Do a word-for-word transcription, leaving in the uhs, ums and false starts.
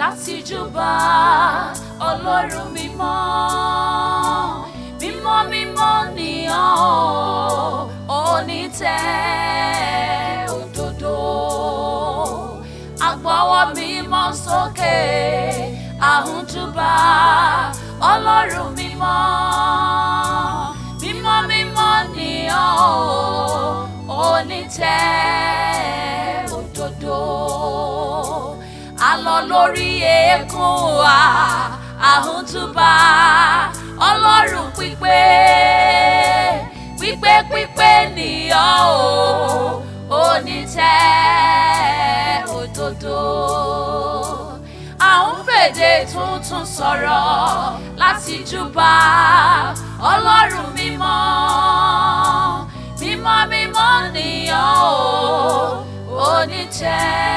láti júbà Ọlọ́run mímọ́. Mímọ́ mímọ́ ni ọ́ onítẹ̀ òdodo. Agbọ́wọ́ mímọ́ sókè àhúnjúbà Ọlọ́run mímọ́. Mímọ́ mímọ́ ni ọ́ onítẹ̀ òdodo. Alọ lórí eékún wa àhúnjúbà Ọlọ́run pípé. Pípé pípé ni ọ́ onítẹ̀ òdodo. À ń fèdè tuntun sọ̀rọ̀ láti júbà Ọlọ́run mímọ́. Mímọ́ mímọ́ ni ọ́ onítẹ̀